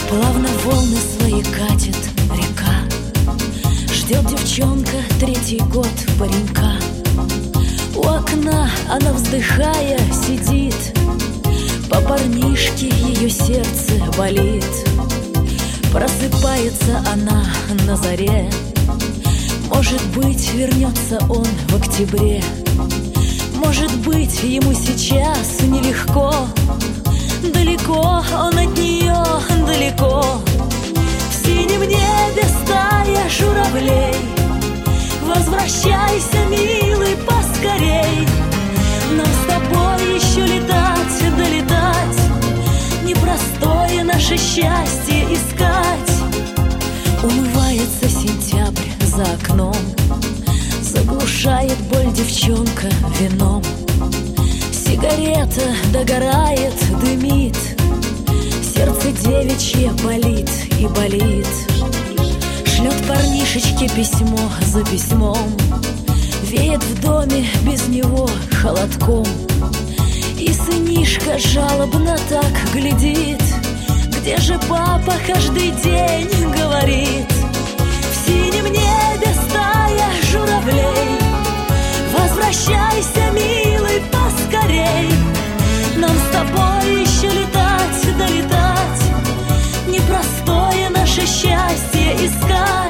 Плавно волны свои катит река, ждет девчонка третий год паренька. У окна она, вздыхая, сидит, по парнишке ее сердце болит. Просыпается она на заре, может быть, вернется он в октябре. Может быть, ему сейчас нелегко, далеко он от нее, далеко. В синем небе стая журавлей, возвращайся, милый, поскорей. Нам с тобой еще летать, долетать, непростое наше счастье искать. Умывается сентябрь за окном, заглушает боль девчонка вином. Сигарета догорает, дымит, сердце девичье болит и болит. Шлет парнишечке письмо за письмом, веет в доме без него холодком. И сынишка жалобно так глядит, где же папа каждый день говорит. В синем небе стая журавлей, возвращайся, милый, поскорей. Нам с тобой еще летать, долетать, непростое наше счастье искать.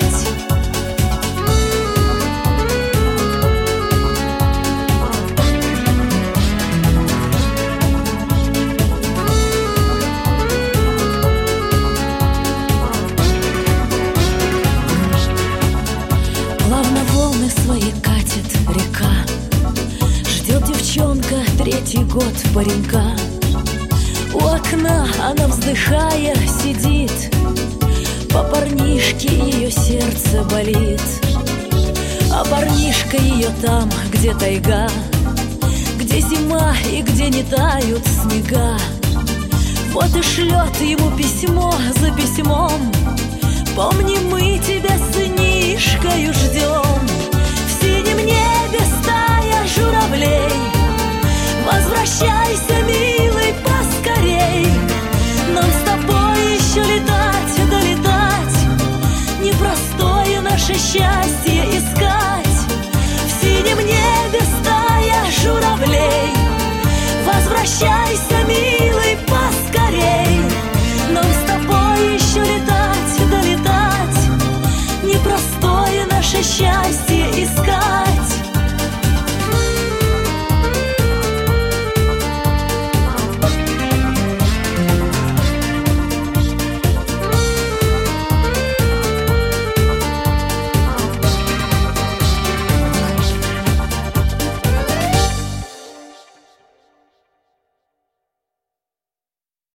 Плавно волны свои катит река, ждет девчонка третий год паренька. У окна она, вздыхая, сидит, по парнишке ее сердце болит. А парнишка ее там, где тайга, где зима и где не тают снега. Вот и шлет ему письмо